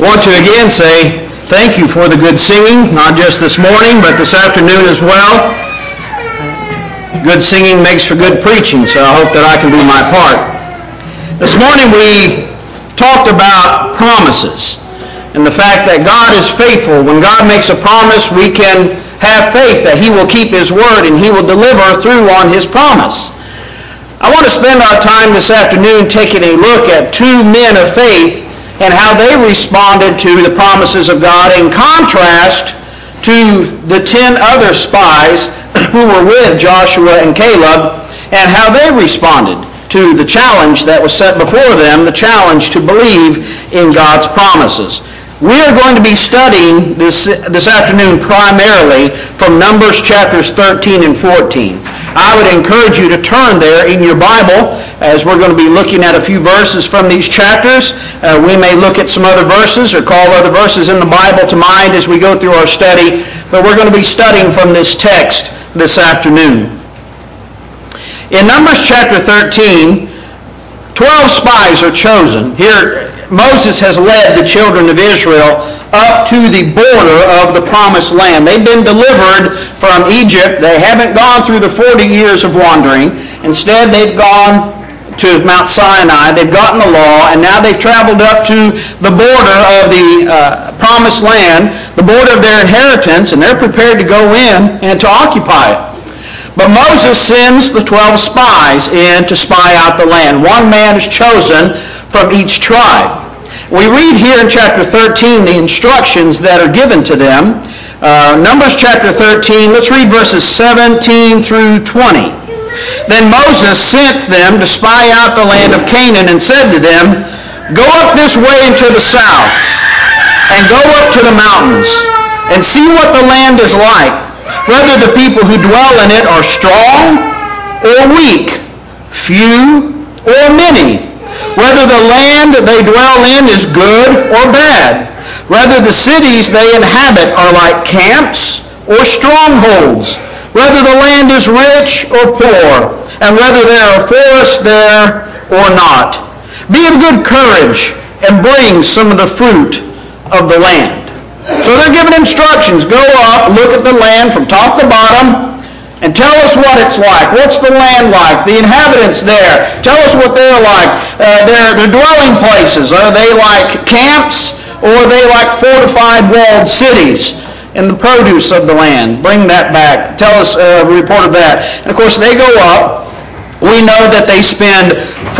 I want to again say thank you for the good singing, not just this morning, but this afternoon as well. Good singing makes for good preaching, so I hope that I can do my part. This morning we talked about promises and the fact that God is faithful. When God makes a promise, we can have faith that He will keep His word and He will deliver through on His promise. I want to spend our time this afternoon taking a look at two men of faith and how they responded to the promises of God in contrast to the 10 other spies who were with Joshua and Caleb, and how they responded to the challenge that was set before them, the challenge to believe in God's promises. We are going to be studying this afternoon primarily from Numbers chapters 13 and 14. I would encourage you to turn there in your Bible as we're going to be looking at a few verses from these chapters. We may look at some other verses or call other verses in the Bible to mind as we go through our study, but we're going to be studying from this text this afternoon. In Numbers chapter 13, 12 spies are chosen. Here, Moses has led the children of Israel up to the border of the promised land. They've been delivered from Egypt. They haven't gone through the 40 years of wandering. Instead, they've gone to Mount Sinai. They've gotten the law, and now they've traveled up to the border of the promised land, the border of their inheritance, and they're prepared to go in and to occupy it. But Moses sends the 12 spies in to spy out the land. One man is chosen from each tribe. We read here in chapter 13 the instructions that are given to them. Numbers chapter 13, let's read verses 17 through 20. Then Moses sent them to spy out the land of Canaan and said to them, "Go up this way into the south, and go up to the mountains, and see what the land is like, whether the people who dwell in it are strong or weak, few or many, whether the land they dwell in is good or bad, whether the cities they inhabit are like camps or strongholds, whether the land is rich or poor, and whether there are forests there or not. Be of good courage and bring some of the fruit of the land." So they're given instructions. Go up, look at the land from top to bottom, and tell us what it's like. What's the land like? The inhabitants there. Tell us what they're like. Their dwelling places. Are they like camps, or are they like fortified walled cities? And the produce of the land. Bring that back. Tell us a report of that. And of course they go up. We know that they spend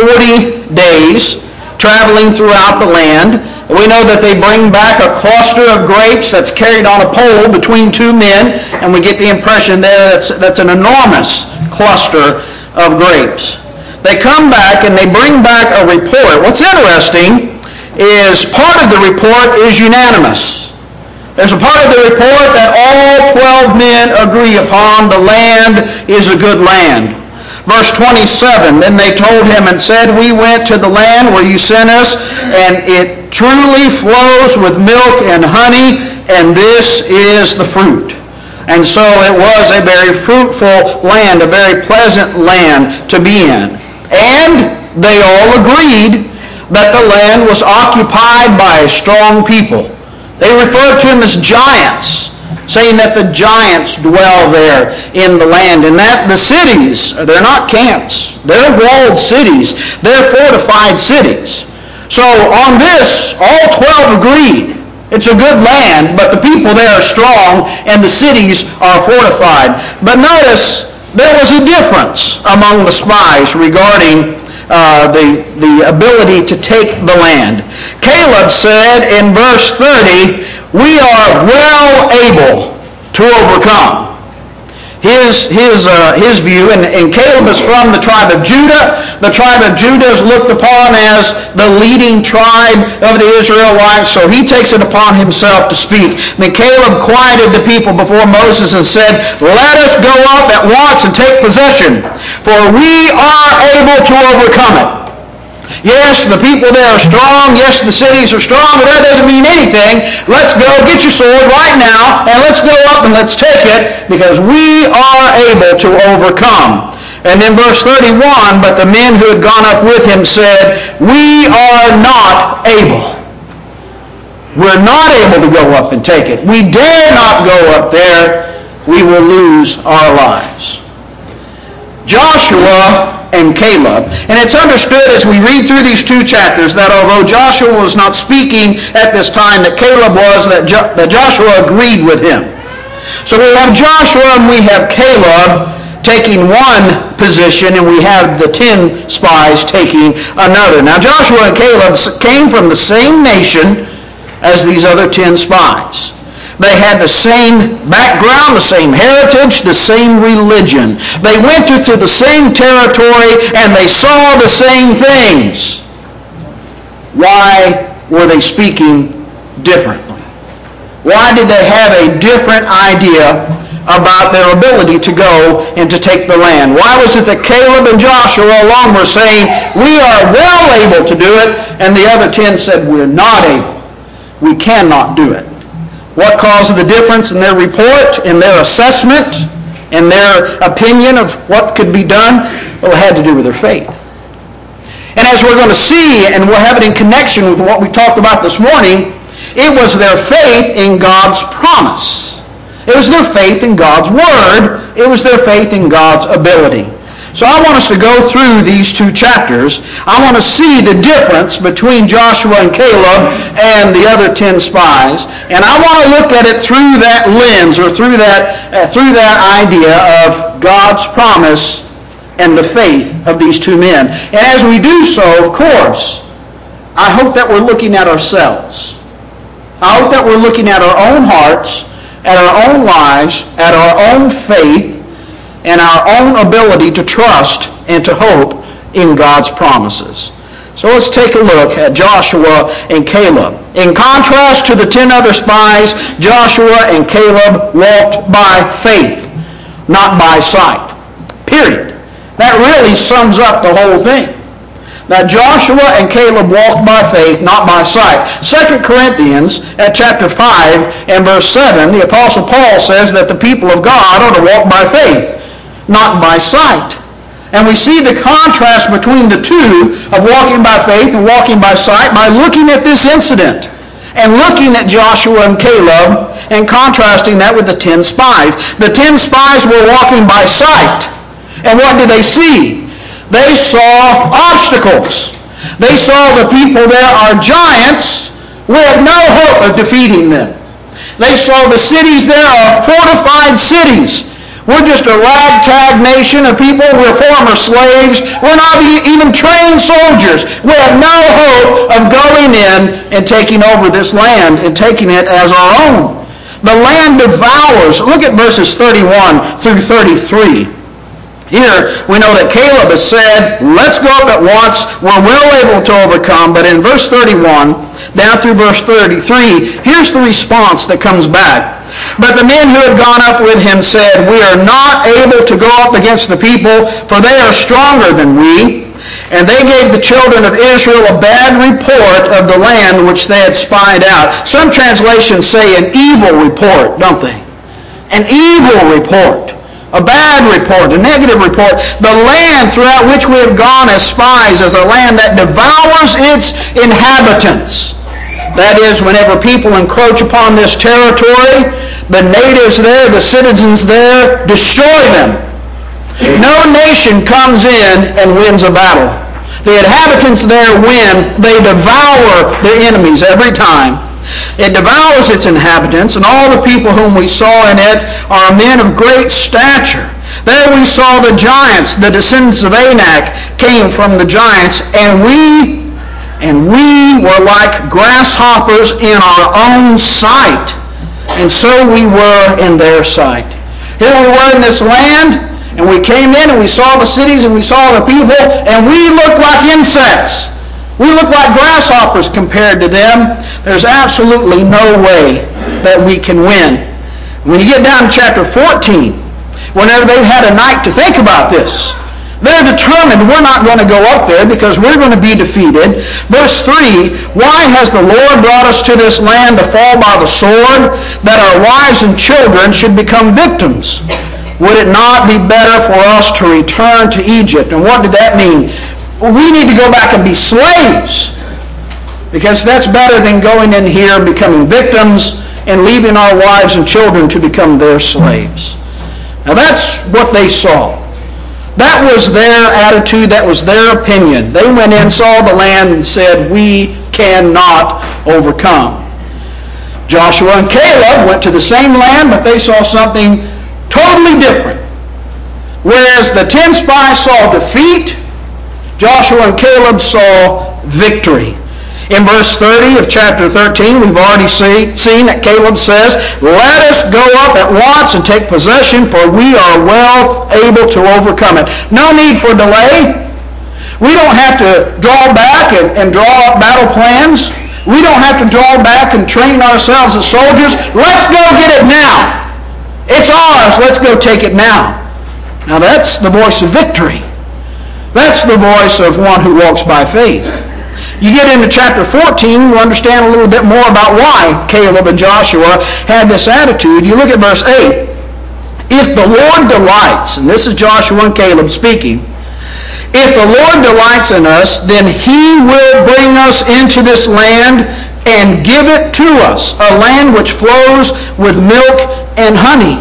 40 days traveling throughout the land. We know that they bring back a cluster of grapes that's carried on a pole between two men, and we get the impression there that's an enormous cluster of grapes. They come back and they bring back a report. What's interesting is part of the report is unanimous. There's a part of the report that all 12 men agree upon the land is a good land. Verse 27, then they told him and said, "We went to the land where you sent us, and it truly flows with milk and honey, and this is the fruit." And so it was a very fruitful land, a very pleasant land to be in. And they all agreed that the land was occupied by a strong people. They referred to them as giants, saying that the giants dwell there in the land, and that the cities, they're not camps, they're walled cities, they're fortified cities. So on this, all 12 agreed. It's a good land, but the people there are strong, and the cities are fortified. But notice, there was a difference among the spies regarding the ability to take the land. Caleb said in verse 30, "We are well able to overcome." His view, and Caleb is from the tribe of Judah. The tribe of Judah is looked upon as the leading tribe of the Israelites, so he takes it upon himself to speak. Then Caleb quieted the people before Moses and said, "Let us go up at once and take possession, for we are able to overcome it." Yes, the people there are strong. Yes, the cities are strong, but that doesn't mean anything. Let's go, get your sword right now, and let's go up and let's take it, because we are able to overcome. And then verse 31, but the men who had gone up with him said, "We are not able." We're not able to go up and take it. We dare not go up there. We will lose our lives. Joshua and Caleb. And it's understood as we read through these two chapters that although Joshua was not speaking at this time, that Caleb was, that Joshua agreed with him. So we have Joshua and we have Caleb taking one position, and we have the 10 spies taking another. Now Joshua and Caleb came from the same nation as these other 10 spies. They had the same background, the same heritage, the same religion. They went to the same territory and they saw the same things. Why were they speaking differently? Why did they have a different idea about their ability to go and to take the land? Why was it that Caleb and Joshua alone were saying, we are well able to do it, and the other 10 said, we're not able. We cannot do it. What caused the difference in their report, in their assessment, in their opinion of what could be done? Well, it had to do with their faith. And as we're going to see, and we'll have it in connection with what we talked about this morning, it was their faith in God's promise. It was their faith in God's word. It was their faith in God's ability. So I want us to go through these two chapters. I want to see the difference between Joshua and Caleb and the other 10 spies. And I want to look at it through that lens, or through that idea of God's promise and the faith of these two men. And as we do so, of course, I hope that we're looking at ourselves. I hope that we're looking at our own hearts, at our own lives, at our own faith, and our own ability to trust and to hope in God's promises. So let's take a look at Joshua and Caleb. In contrast to the 10 other spies, Joshua and Caleb walked by faith, not by sight. Period. That really sums up the whole thing. That Joshua and Caleb walked by faith, not by sight. 2 Corinthians at chapter 5 and verse 7, the Apostle Paul says that the people of God are to walk by faith, not by sight. And we see the contrast between the two of walking by faith and walking by sight by looking at this incident and looking at Joshua and Caleb and contrasting that with the 10 spies. The 10 spies were walking by sight. And what did they see? They saw obstacles. They saw the people there are giants. We have no hope of defeating them. They saw the cities there are fortified cities. We're just a ragtag nation of people. We're former slaves. We're not even trained soldiers. We have no hope of going in and taking over this land and taking it as our own. The land devours. Look at verses 31 through 33. Here we know that Caleb has said, let's go up at once. We're well able to overcome. But in verse 31 down through verse 33, here's the response that comes back. But the men who had gone up with him said, we are not able to go up against the people, for they are stronger than we. And they gave the children of Israel a bad report of the land which they had spied out. Some translations say an evil report, don't they? An evil report. A bad report, a negative report. The land throughout which we have gone as spies is a land that devours its inhabitants. That is, whenever people encroach upon this territory, the natives there, the citizens there, destroy them. No nation comes in and wins a battle. The inhabitants there win. They devour their enemies every time. It devours its inhabitants, and all the people whom we saw in it are men of great stature. There we saw the giants, the descendants of Anak came from the giants, and we were like grasshoppers in our own sight, and so we were in their sight. Here we were in this land, and we came in and we saw the cities and we saw the people, and we looked like insects. We look like grasshoppers compared to them. There's absolutely no way that we can win. When you get down to chapter 14, whenever they've had a night to think about this, they're determined we're not going to go up there because we're going to be defeated. Verse 3, why has the Lord brought us to this land to fall by the sword, that our wives and children should become victims? Would it not be better for us to return to Egypt? And what did that mean? We need to go back and be slaves. Because that's better than going in here and becoming victims and leaving our wives and children to become their slaves. Now that's what they saw. That was their attitude. That was their opinion. They went in, saw the land, and said, we cannot overcome. Joshua and Caleb went to the same land, but they saw something totally different. Whereas the 10 spies saw defeat, Joshua and Caleb saw victory. In verse 30 of chapter 13, we've already seen that Caleb says, let us go up at once and take possession, for we are well able to overcome it. No need for delay. We don't have to draw back and draw up battle plans. We don't have to draw back and train ourselves as soldiers. Let's go get it now. It's ours. Let's go take it now. Now that's the voice of victory. That's the voice of one who walks by faith. You get into chapter 14, you understand a little bit more about why Caleb and Joshua had this attitude. You look at verse 8. If the Lord delights, and this is Joshua and Caleb speaking, if the Lord delights in us, then he will bring us into this land and give it to us, a land which flows with milk and honey.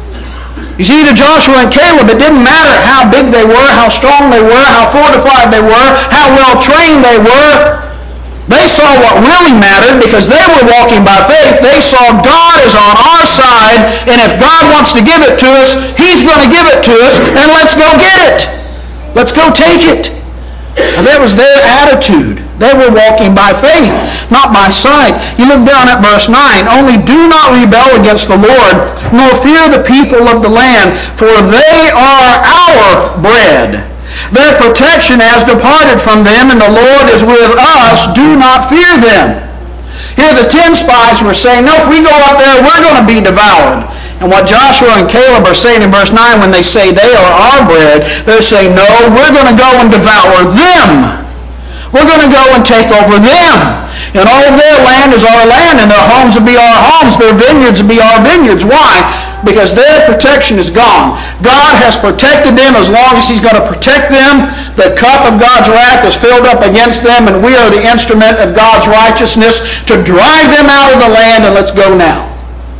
You see, to Joshua and Caleb, it didn't matter how big they were, how strong they were, how fortified they were, how well trained they were. They saw what really mattered because they were walking by faith. They saw God is on our side, and if God wants to give it to us, he's going to give it to us, and let's go get it. Let's go take it. And that was their attitude. They were walking by faith, not by sight. You look down at verse 9. Only do not rebel against the Lord, nor fear the people of the land, for they are our bread. Their protection has departed from them, and the Lord is with us. Do not fear them. Here the 10 spies were saying, no, if we go up there, we're going to be devoured. And what Joshua and Caleb are saying in verse 9 when they say they are our bread, they're saying, no, we're going to go and devour them. We're going to go and take over them. And all of their land is our land, and their homes will be our homes. Their vineyards will be our vineyards. Why? Because their protection is gone. God has protected them as long as he's going to protect them. The cup of God's wrath is filled up against them, and we are the instrument of God's righteousness to drive them out of the land, and let's go now.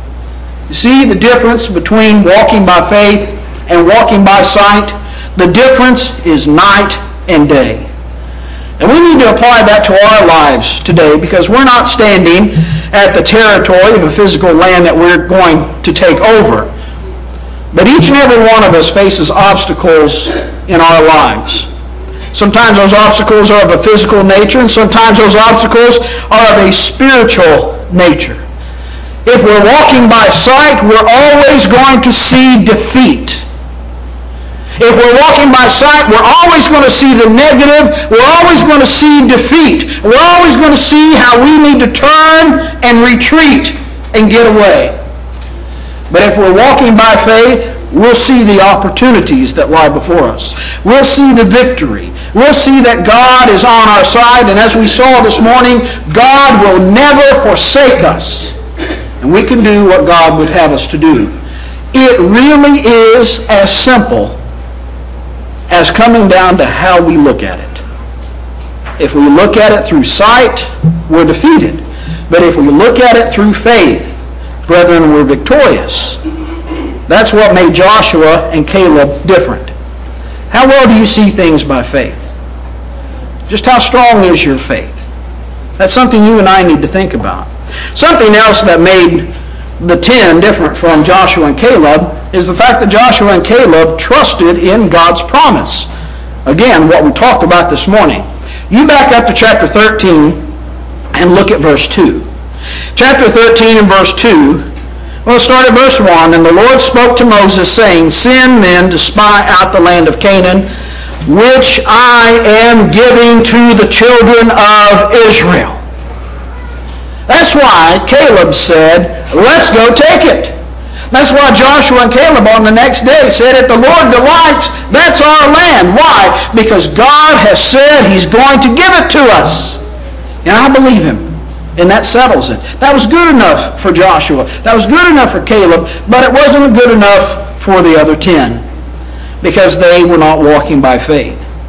You see the difference between walking by faith and walking by sight? The difference is night and day. And we need to apply that to our lives today because we're not standing at the territory of a physical land that we're going to take over. But each and every one of us faces obstacles in our lives. Sometimes those obstacles are of a physical nature, and sometimes those obstacles are of a spiritual nature. If we're walking by sight, we're always going to see defeat. If we're walking by sight, we're always going to see the negative. We're always going to see defeat. We're always going to see how we need to turn and retreat and get away. But if we're walking by faith, we'll see the opportunities that lie before us. We'll see the victory. We'll see that God is on our side. And as we saw this morning, God will never forsake us. And we can do what God would have us to do. It really is as simple as coming down to how we look at it. If we look at it through sight, we're defeated. But if we look at it through faith, brethren, we're victorious. That's what made Joshua and Caleb different. How well do you see things by faith? Just how strong is your faith? That's something you and I need to think about. Something else that made the 10 different from Joshua and Caleb is the fact that Joshua and Caleb trusted in God's promise. Again, what we talked about this morning. You back up to chapter 13 and look at verse 2. Chapter 13 and verse 2, we'll start at verse 1. And the Lord spoke to Moses, saying, send men to spy out the land of Canaan, which I am giving to the children of Israel. That's why Caleb said, let's go take it. That's why Joshua and Caleb on the next day said, if the Lord delights, that's our land. Why? Because God has said he's going to give it to us. And I believe him. And that settles it. That was good enough for Joshua. That was good enough for Caleb, but it wasn't good enough for the other 10 because they were not walking by faith.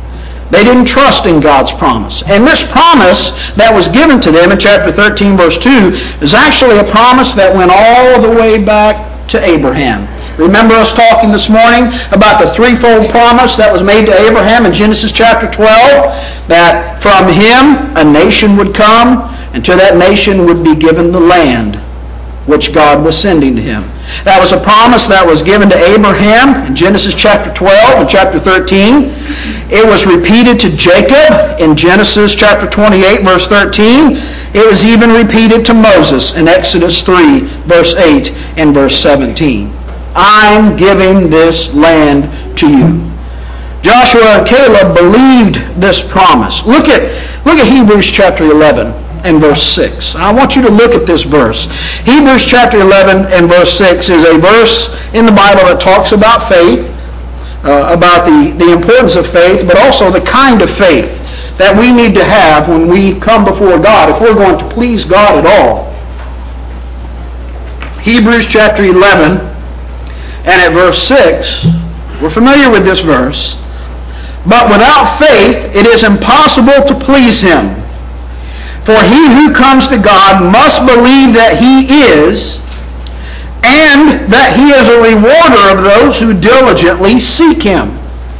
They didn't trust in God's promise. And this promise that was given to them in chapter 13, verse 2, is actually a promise that went all the way back to Abraham. Remember us talking this morning about the threefold promise that was made to Abraham in Genesis chapter 12, that from him a nation would come, and to that nation would be given the land which God was sending to him. That was a promise that was given to Abraham in Genesis chapter 12 and chapter 13. It was repeated to Jacob in Genesis chapter 28, verse 13. It was even repeated to Moses in Exodus 3, verse 8 and verse 17. I'm giving this land to you. Joshua and Caleb believed this promise. Look at Hebrews chapter 11 and verse 6. I want you to look at this verse. Hebrews chapter 11 and verse 6 is a verse in the Bible that talks about faith, about the importance of faith, but also the kind of faith that we need to have when we come before God, if we're going to please God at all. Hebrews chapter 11 and at verse 6, we're familiar with this verse. But without faith it is impossible to please him. For he who comes to God must believe that he is, and that he is a rewarder of those who diligently seek him.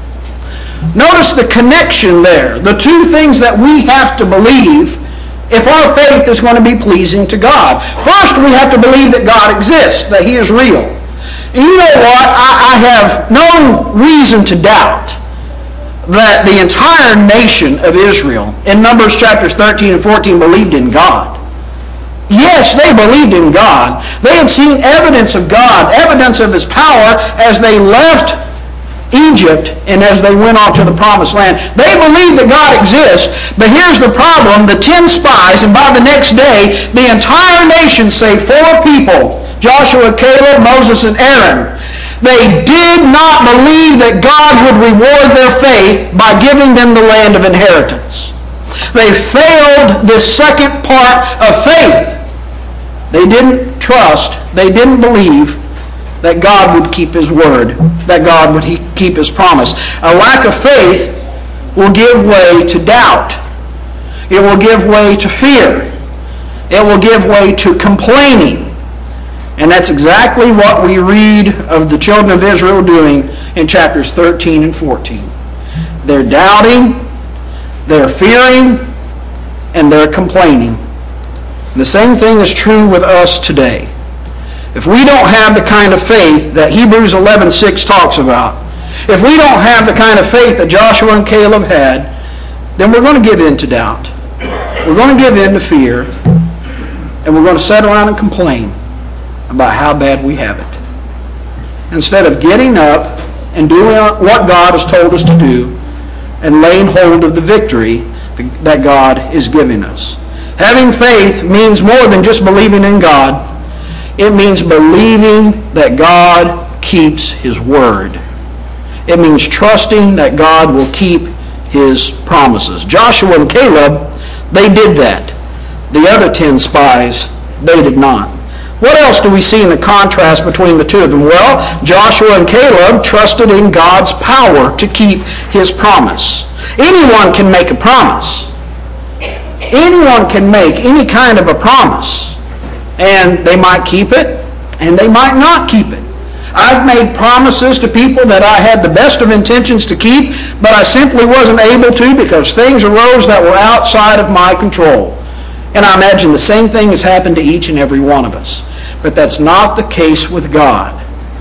Notice the connection there. The two things that we have to believe if our faith is going to be pleasing to God. First, we have to believe that God exists, that he is real. And you know what? I have no reason to doubt that the entire nation of Israel in Numbers chapters 13 and 14 believed in God. Yes, they believed in God. They had seen evidence of God, evidence of his power as they left Egypt and as they went on to the promised land. They believed that God exists, but here's the problem. The 10 spies, and by the next day, the entire nation, save 4 people, Joshua, Caleb, Moses, and Aaron, they did not believe that God would reward their faith by giving them the land of inheritance. They failed this second part of faith. They didn't trust, they didn't believe that God would keep his word, that God would keep his promise. A lack of faith will give way to doubt. It will give way to fear. It will give way to complaining. And that's exactly what we read of the children of Israel doing in chapters 13 and 14. They're doubting, they're fearing, and they're complaining. And the same thing is true with us today. If we don't have the kind of faith that Hebrews 11:6 talks about, if we don't have the kind of faith that Joshua and Caleb had, then we're going to give in to doubt. We're going to give in to fear, and we're going to sit around and complain about how bad we have it. Instead of getting up and doing what God has told us to do and laying hold of the victory that God is giving us. Having faith means more than just believing in God. It means believing that God keeps his word. It means trusting that God will keep his promises. Joshua and Caleb, they did that. The other 10 spies, they did not. What else do we see in the contrast between the two of them? Well, Joshua and Caleb trusted in God's power to keep his promise. Anyone can make a promise. Anyone can make any kind of a promise. And they might keep it, and they might not keep it. I've made promises to people that I had the best of intentions to keep, but I simply wasn't able to because things arose that were outside of my control. And I imagine the same thing has happened to each and every one of us. But that's not the case with God.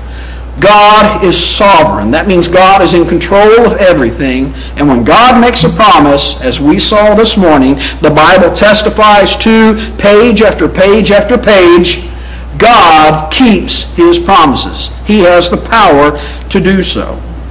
God is sovereign. That means God is in control of everything. And when God makes a promise, as we saw this morning, the Bible testifies to page after page after page, God keeps his promises. He has the power to do so.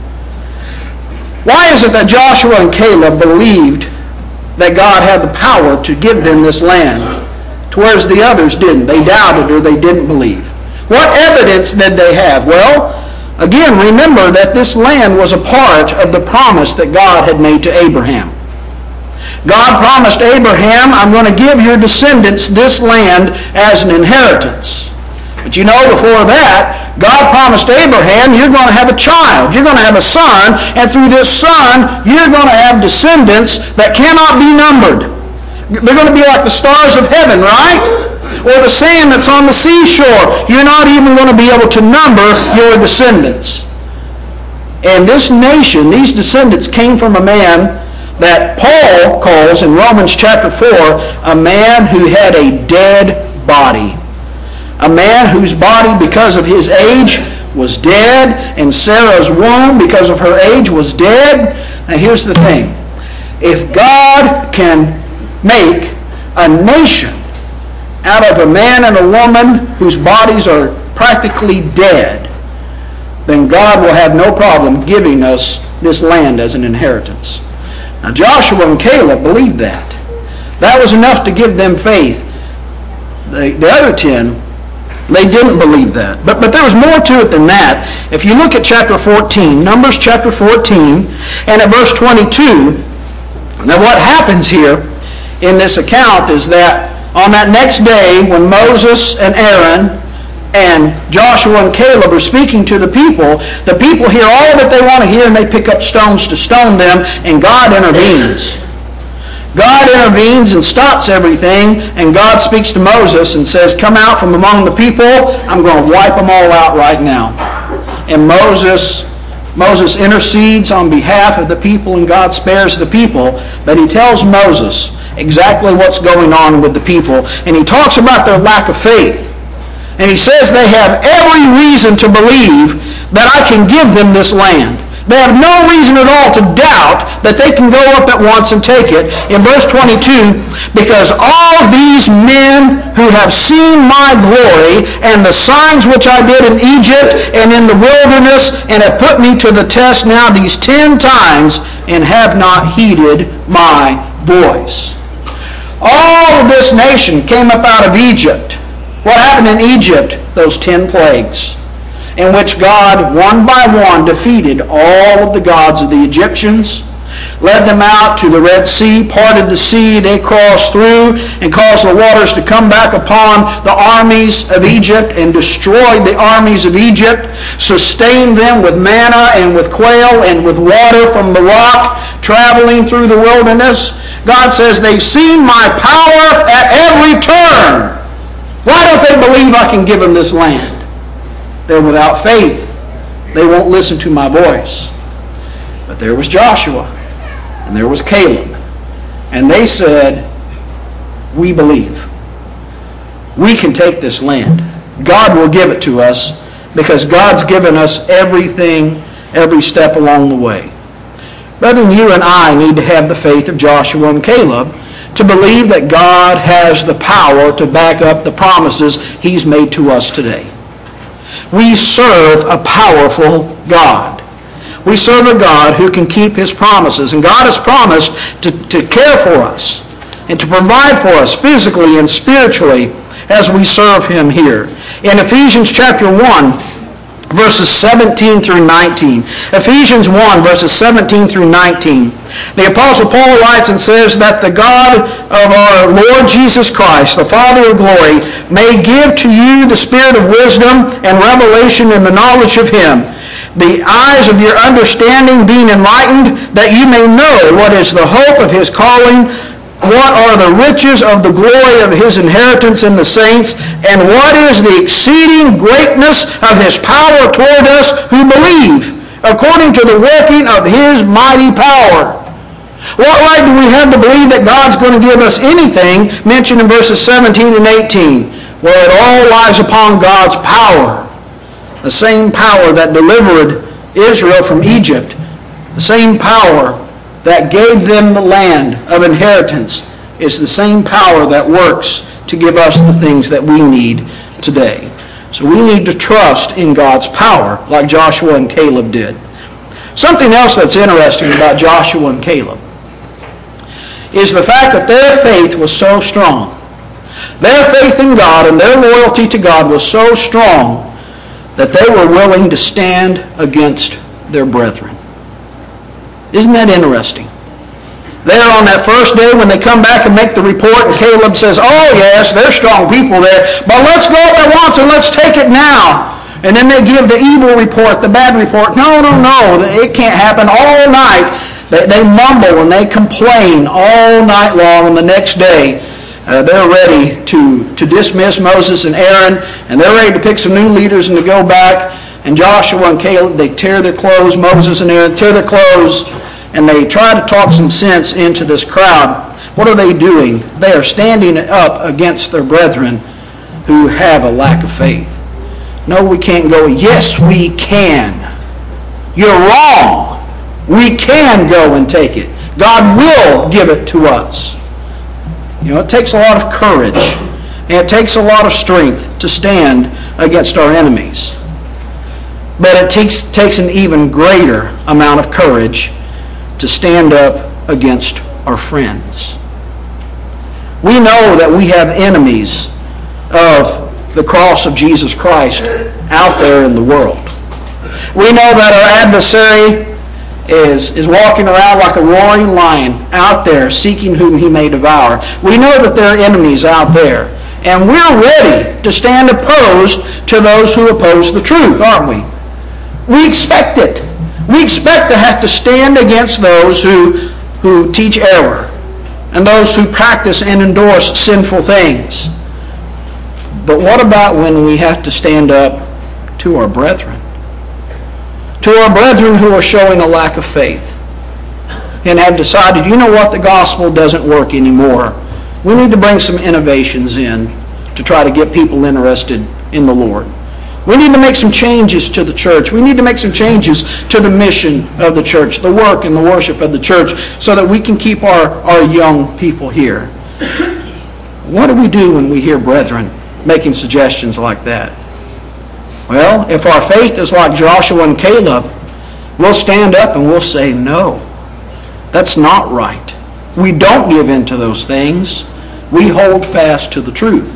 Why is it that Joshua and Caleb believed that God had the power to give them this land, whereas the others didn't? They doubted or they didn't believe. What evidence did they have? Well, again, remember that this land was a part of the promise that God had made to Abraham. God promised Abraham, I'm going to give your descendants this land as an inheritance. But you know, before that, God promised Abraham, you're going to have a child. You're going to have a son, and through this son, you're going to have descendants that cannot be numbered. They're going to be like the stars of heaven, right? Or the sand that's on the seashore. You're not even going to be able to number your descendants. And this nation, these descendants came from a man that Paul calls in Romans chapter 4, a man who had a dead body. A man whose body, because of his age, was dead, and Sarah's womb, because of her age, was dead. Now here's the thing. If God can make a nation out of a man and a woman whose bodies are practically dead, then God will have no problem giving us this land as an inheritance. Now Joshua and Caleb believed that. That was enough to give them faith. The other 10, they didn't believe that. But there was more to it than that. If you look at chapter 14, Numbers chapter 14, and at verse 22, now what happens here in this account is that on that next day when Moses and Aaron and Joshua and Caleb are speaking to the people hear all that they want to hear, and they pick up stones to stone them, and God intervenes. God intervenes and stops everything, and God speaks to Moses and says, come out from among the people. I'm going to wipe them all out right now. And Moses intercedes on behalf of the people, and God spares the people. But he tells Moses exactly what's going on with the people. And he talks about their lack of faith. And he says they have every reason to believe that I can give them this land. They have no reason at all to doubt that they can go up at once and take it. In verse 22, because all these men who have seen my glory and the signs which I did in Egypt and in the wilderness, and have put me to the test now these 10 times, and have not heeded my voice. All of this nation came up out of Egypt. What happened in Egypt? Those 10 plagues, in which God, one by one, defeated all of the gods of the Egyptians, led them out to the Red Sea, parted the sea, they crossed through, and caused the waters to come back upon the armies of Egypt, and destroyed the armies of Egypt, sustained them with manna and with quail and with water from the rock, traveling through the wilderness. God says they've seen my power at every turn. Why don't they believe I can give them this land? They're without faith. They won't listen to my voice. But there was Joshua, and there was Caleb, and they said, we believe. We can take this land. God will give it to us because God's given us everything, every step along the way. Brethren, you and I need to have the faith of Joshua and Caleb to believe that God has the power to back up the promises He's made to us today. We serve a powerful God. We serve a God who can keep His promises. And God has promised to care for us and to provide for us physically and spiritually as we serve Him here. In Ephesians chapter 1, verses 17 through 19. Ephesians 1, verses 17 through 19. The Apostle Paul writes and says that the God of our Lord Jesus Christ, the Father of glory, may give to you the spirit of wisdom and revelation in the knowledge of Him, the eyes of your understanding being enlightened, that you may know what is the hope of His calling, what are the riches of the glory of His inheritance in the saints, and what is the exceeding greatness of His power toward us who believe, according to the working of His mighty power. What right do we have to believe that God's going to give us anything mentioned in verses 17 and 18? Well, it all lies upon God's power. The same power that delivered Israel from Egypt, the same power that gave them the land of inheritance, is the same power that works to give us the things that we need today. So we need to trust in God's power like Joshua and Caleb did. Something else that's interesting about Joshua and Caleb is the fact that their faith was so strong. Their faith in God and their loyalty to God was so strong that they were willing to stand against their brethren. Isn't that interesting? There on that first day when they come back and make the report, and Caleb says, oh yes, there's strong people there, but let's go up at once and let's take it now. And then they give the evil report, the bad report. No, it can't happen. All night they mumble and they complain all night long, and the next day they're ready to dismiss Moses and Aaron, and they're ready to pick some new leaders and to go back. And Joshua and Caleb, they tear their clothes, Moses and Aaron tear their clothes, and they try to talk some sense into this crowd. What are they doing? They are standing up against their brethren who have a lack of faith. No, we can't go. Yes, we can. You're wrong. We can go and take it. God will give it to us. It takes a lot of courage, and it takes a lot of strength to stand against our enemies. But it takes an even greater amount of courage to stand up against our friends. We know that we have enemies of the cross of Jesus Christ out there in the world. We know that our adversary is walking around like a roaring lion out there seeking whom he may devour. We know that there are enemies out there, and we're ready to stand opposed to those who oppose the truth, aren't we? We expect it. We expect to have to stand against those who teach error and those who practice and endorse sinful things. But what about when we have to stand up to our brethren? To our brethren who are showing a lack of faith and have decided, you know what, the gospel doesn't work anymore. We need to bring some innovations in to try to get people interested in the Lord. We need to make some changes to the church. We need to make some changes to the mission of the church, the work and the worship of the church, so that we can keep our young people here. What do we do when we hear brethren making suggestions like that? Well, if our faith is like Joshua and Caleb, we'll stand up and we'll say, no, that's not right. We don't give in to those things. We hold fast to the truth.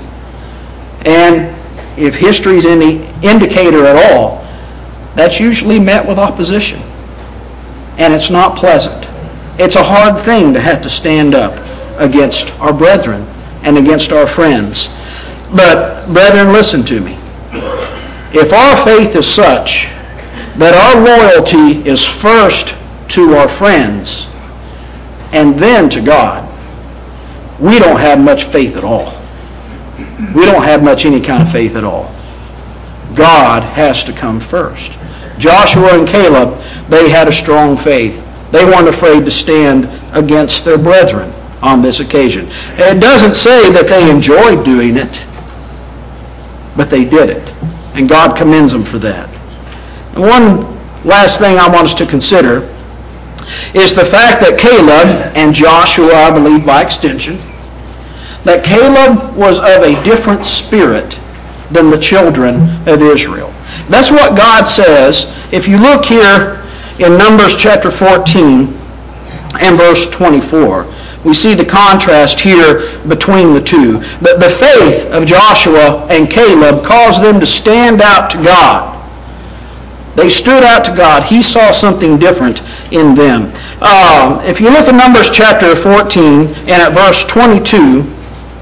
And if history is any indicator at all, that's usually met with opposition. And it's not pleasant. It's a hard thing to have to stand up against our brethren and against our friends. But, brethren, listen to me. If our faith is such that our loyalty is first to our friends and then to God, we don't have much faith at all. We don't have much any kind of faith at all. God has to come first. Joshua and Caleb, they had a strong faith. They weren't afraid to stand against their brethren on this occasion. And it doesn't say that they enjoyed doing it, but they did it. And God commends them for that. And one last thing I want us to consider is the fact that Caleb and Joshua, I believe by extension, that Caleb was of a different spirit than the children of Israel. That's what God says. If you look here in Numbers chapter 14 and verse 24, we see the contrast here between the two. The faith of Joshua and Caleb caused them to stand out to God. They stood out to God. He saw something different in them. If you look at Numbers chapter 14 and at verse 22,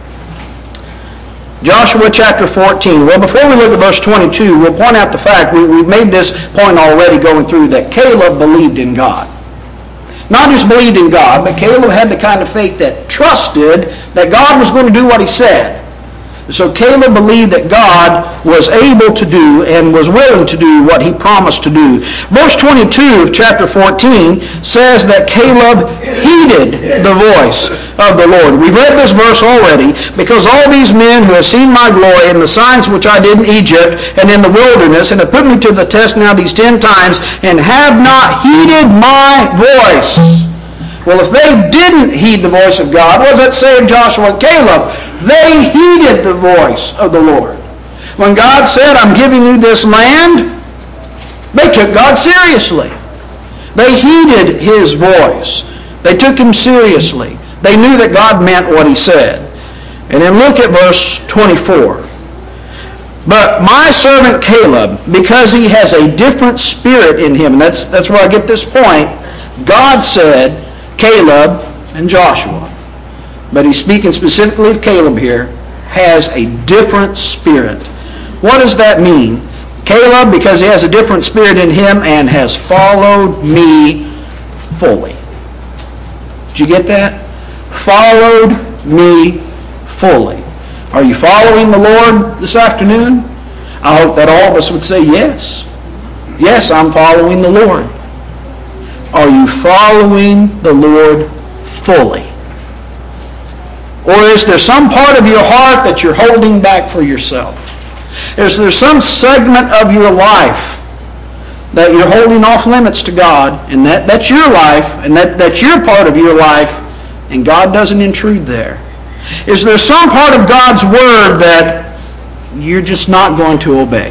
Joshua chapter 14. Well, before we look at verse 22, we'll point out the fact, we've made this point already going through, that Caleb believed in God. Not just believed in God, but Caleb had the kind of faith that trusted that God was going to do what he said. So Caleb believed that God was able to do and was willing to do what he promised to do. Verse 22 of chapter 14 says that Caleb heeded the voice of the Lord. We've read this verse already. Because all these men who have seen my glory and the signs which I did in Egypt and in the wilderness, and have put me to the test now these 10 times, and have not heeded my voice. Well, if they didn't heed the voice of God, what does that say of Joshua and Caleb? They heeded the voice of the Lord. When God said, I'm giving you this land, they took God seriously. They heeded his voice. They took him seriously. They knew that God meant what he said. And then look at verse 24. But my servant Caleb, because he has a different spirit in him, and that's where I get this point, God said, Caleb, and Joshua, but he's speaking specifically of Caleb here, has a different spirit. What does that mean? Caleb, because he has a different spirit in him and has followed me fully. Did you get that? Followed me fully. Are you following the Lord this afternoon? I hope that all of us would say yes. Yes, I'm following the Lord. Are you following the Lord fully? Or is there some part of your heart that you're holding back for yourself? Is there some segment of your life that you're holding off limits to God, and that's your life, and that's your part of your life, and God doesn't intrude there? Is there some part of God's Word that you're just not going to obey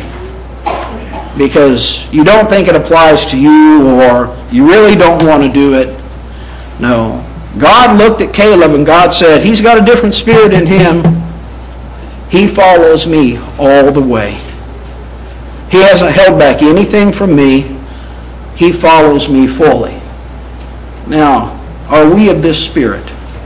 because you don't think it applies to you, or you really don't want to do it? No. God looked at Caleb and God said, he's got a different spirit in him. He follows me all the way. He hasn't held back anything from me. He follows me fully. Now, are we of this spirit?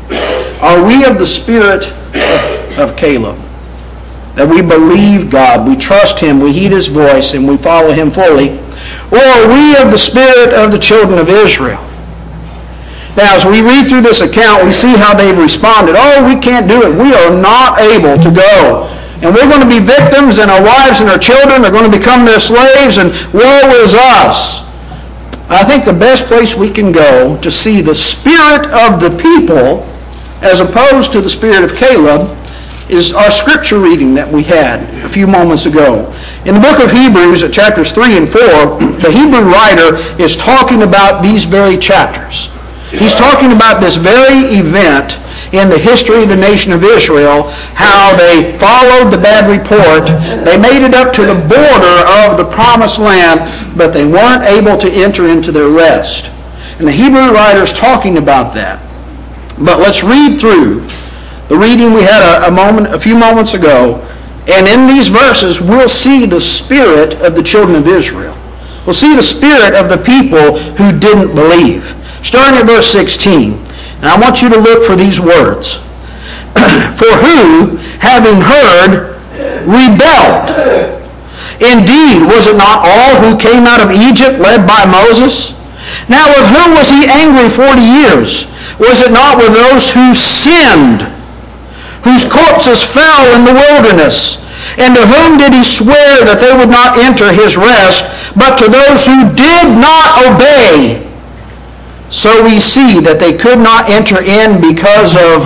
Are we of the spirit of Caleb? That we believe God, we trust Him, we heed His voice, and we follow Him fully? Or are we of the spirit of the children of Israel? Now, as we read through this account, we see how they've responded. Oh, we can't do it. We are not able to go. And we're going to be victims, and our wives and our children are going to become their slaves, and woe is us. I think the best place we can go to see the spirit of the people, as opposed to the spirit of Caleb, is our scripture reading that we had a few moments ago. In the book of Hebrews, at chapters 3 and 4, the Hebrew writer is talking about these very chapters. He's talking about this very event in the history of the nation of Israel, how they followed the bad report. They made it up to the border of the promised land, but they weren't able to enter into their rest. And the Hebrew writer is talking about that. But let's read through the reading we had a few moments ago, and in these verses we'll see the spirit of the children of Israel. We'll see the spirit of the people who didn't believe. Starting at verse 16, and I want you to look for these words. For who, having heard, rebelled? Indeed, was it not all who came out of Egypt led by Moses? Now with whom was he angry 40 years? Was it not with those who sinned, whose corpses fell in the wilderness? And to whom did he swear that they would not enter his rest, but to those who did not obey? So we see that they could not enter in because of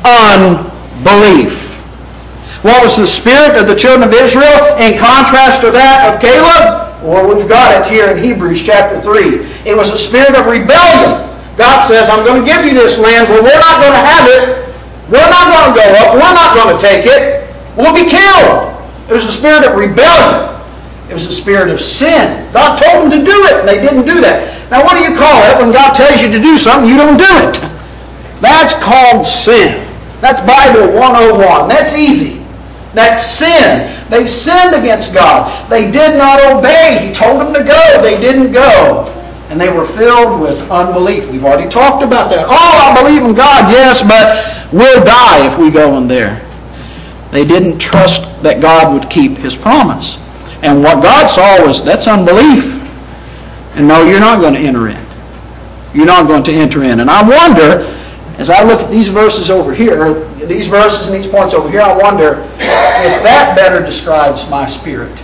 unbelief. What was the spirit of the children of Israel in contrast to that of Caleb? Well, we've got it here in Hebrews chapter 3. It was a spirit of rebellion. God says, I'm going to give you this land. Well, we're not going to have it. We're not going to go up. We're not going to take it. We'll be killed. It was a spirit of rebellion. It was a spirit of sin. God told them to do it, and they didn't do that. Now, what do you call it when God tells you to do something, you don't do it? That's called sin. That's Bible 101. That's easy. That's sin. They sinned against God. They did not obey. He told them to go. They didn't go. And they were filled with unbelief. We've already talked about that. Oh, I believe in God, yes, but we'll die if we go in there. They didn't trust that God would keep His promise. And what God saw was, that's unbelief. And no, you're not going to enter in. You're not going to enter in. And I wonder, as I look at these verses over here, these verses and these points over here, I wonder if that better describes my spirit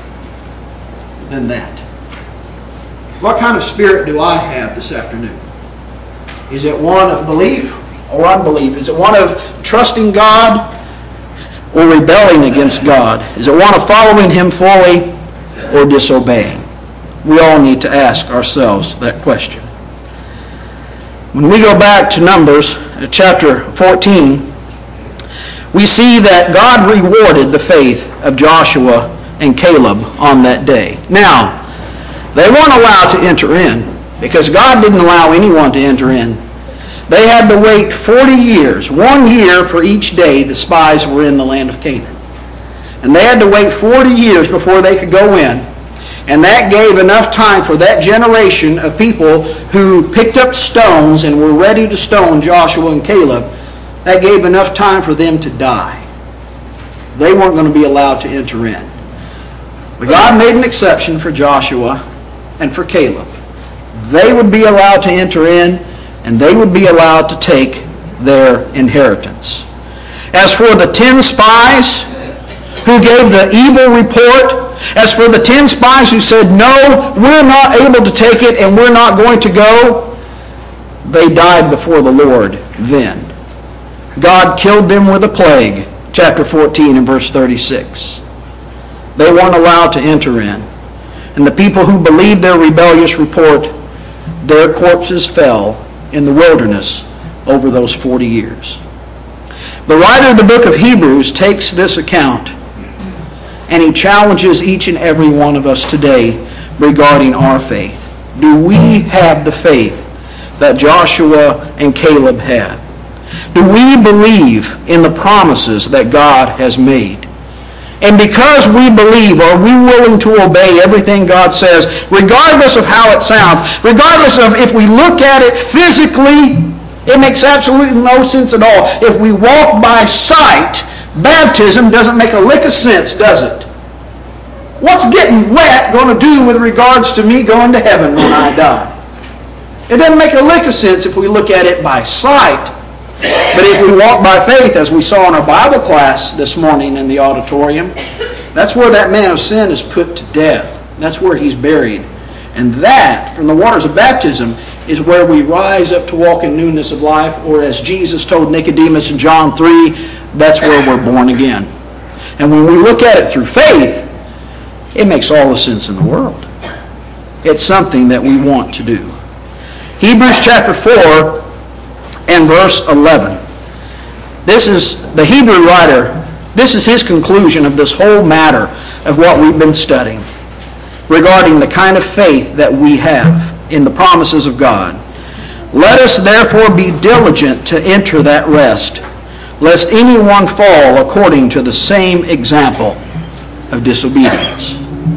than that. What kind of spirit do I have this afternoon? Is it one of belief or unbelief? Is it one of trusting God or rebelling against God? Is it one of following Him fully or disobeying? We all need to ask ourselves that question. When we go back to Numbers chapter 14, we see that God rewarded the faith of Joshua and Caleb on that day. Now, they weren't allowed to enter in because God didn't allow anyone to enter in. They had to wait 40 years, 1 year for each day the spies were in the land of Canaan. And they had to wait 40 years before they could go in. And that gave enough time for that generation of people who picked up stones and were ready to stone Joshua and Caleb. That gave enough time for them to die. They weren't going to be allowed to enter in. But God made an exception for Joshua and for Caleb. They would be allowed to enter in, and they would be allowed to take their inheritance. As for the 10 spies who gave the evil report, as for the 10 spies who said, no, we're not able to take it and we're not going to go, they died before the Lord then. God killed them with a plague, chapter 14 and verse 36. They weren't allowed to enter in. And the people who believed their rebellious report, their corpses fell in the wilderness over those 40 years. The writer of the book of Hebrews takes this account and he challenges each and every one of us today regarding our faith. Do we have the faith that Joshua and Caleb had? Do we believe in the promises that God has made? And because we believe, are we willing to obey everything God says, regardless of how it sounds, regardless of if we look at it physically, it makes absolutely no sense at all. If we walk by sight, baptism doesn't make a lick of sense, does it? What's getting wet going to do with regards to me going to heaven when I die? It doesn't make a lick of sense if we look at it by sight. But if we walk by faith, as we saw in our Bible class this morning in the auditorium, that's where that man of sin is put to death. That's where he's buried. And that, from the waters of baptism, is where we rise up to walk in newness of life, or as Jesus told Nicodemus in John 3, that's where we're born again. And when we look at it through faith, it makes all the sense in the world. It's something that we want to do. Hebrews chapter 4 and verse 11. This is the Hebrew writer, this is his conclusion of this whole matter of what we've been studying regarding the kind of faith that we have in the promises of God. Let us therefore be diligent to enter that rest, lest anyone fall according to the same example of disobedience.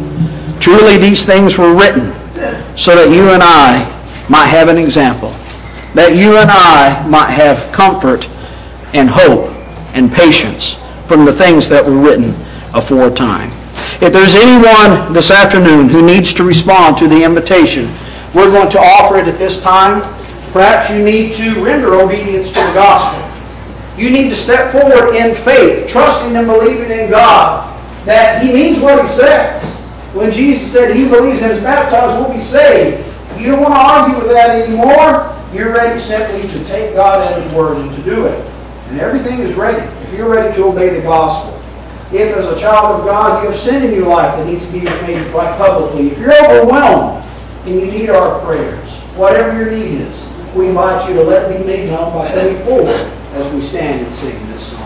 Truly these things were written so that you and I might have an example, that you and I might have comfort and hope and patience from the things that were written aforetime. If there's anyone this afternoon who needs to respond to the invitation, we're going to offer it at this time. Perhaps you need to render obedience to the gospel. You need to step forward in faith, trusting and believing in God, that He means what He says. When Jesus said He believes and is baptized will be saved, you don't want to argue with that anymore. You're ready simply to take God at His word and to do it. And everything is ready. If you're ready to obey the gospel. If as a child of God you have sin in your life that needs to be made right publicly. If you're overwhelmed and you need our prayers, whatever your need is, we invite you to let it be made known by coming forward as we stand and sing this song.